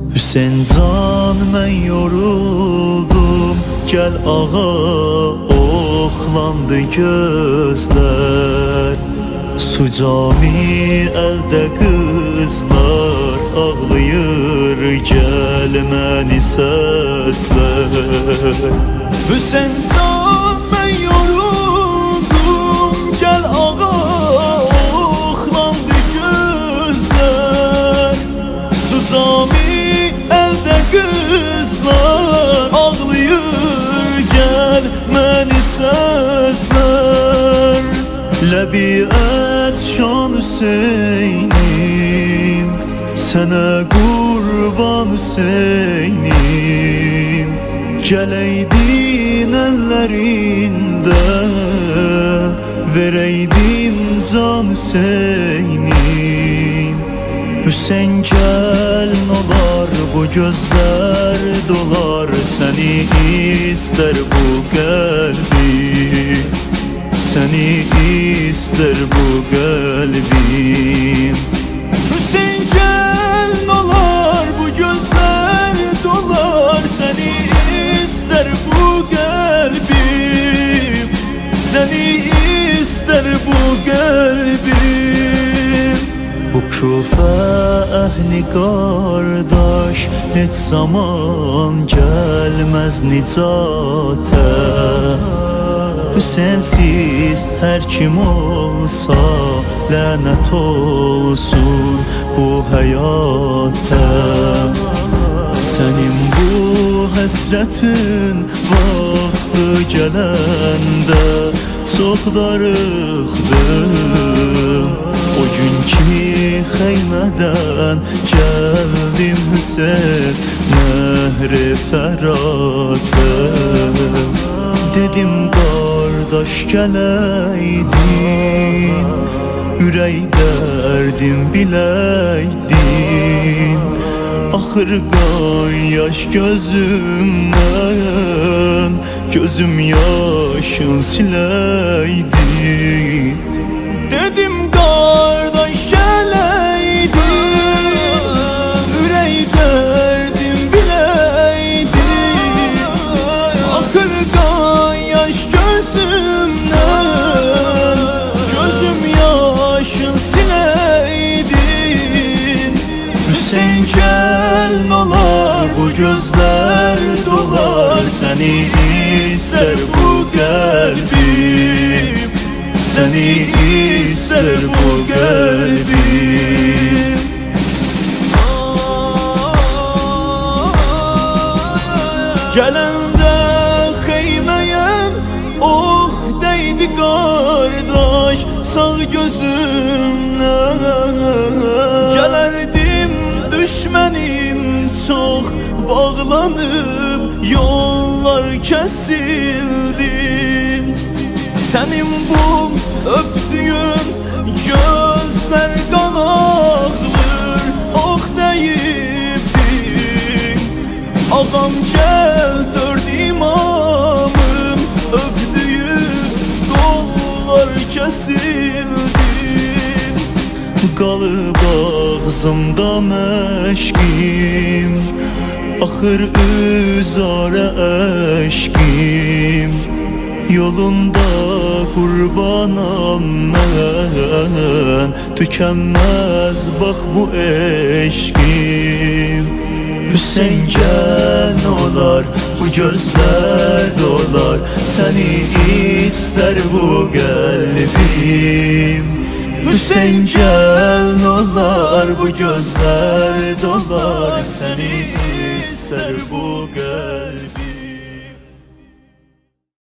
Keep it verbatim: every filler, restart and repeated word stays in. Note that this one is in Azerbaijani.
Hüseyin can mən yoruldum, gel ağa, oxlandı gözler. Su cami əldə qızlar ağlayır, gel məni səslər. Hüseyin can mən yoruldum, gel ağa, oxlandı gözler. Su cami əldə qızlar ağlayır, gel məni səslər. Ləbi ət şan Hüseynim, sənə qurban Hüseynim. Gələydin əllərində, verəydim can Hüseynim. Hüseyin gel nolar, bu gözler dolar, seni ister bu kalbim, seni ister bu kalbim. Hüseyin gel nolar, bu gözler dolar, seni ister bu kalbim, seni ister bu kalbim. Bu Küfe ehli kardeş hiç zaman gelmez nicate. Hüseyinsiz her kim olsa lanet olsun bu hayata. Senin bu hasretin vakti gelende çok darıxdım. O gün ki xeymeden geldim Hüseyin mehri ferate. Dedim kardeş geleydin, ürək derdim bileydin. Axır qan yaş gözümden, gözüm yaşın sileydin. Dedim kardeş geleydin, ürək derdim bileydin. Axır qan yaş gözümden, gözüm yaşın sileydin. Hüseyin gel nolar, bu gözler dolar, seni ister bu kalbim, seni ister bu kalbim. Gelende xeymeyem oh deydi kardeş sağ gözümden. Gelerdim düşmenim çok bağlanıp yollar kesildi. Senin bu öptüğün gözler kan ağlar, oh deyibdin. Ağam gel dört imamın öptüğü kollar kesildi. Qalıb ağzımda məşkim, axır üzara eşkim. Yolunda kurbanam mən, tükenmez bak bu eşkim. Hüseyin gel olar, bu gözler dolar, seni ister bu kalbim. Hüseyin gel olar, bu gözler dolar, seni ister bu kalbim.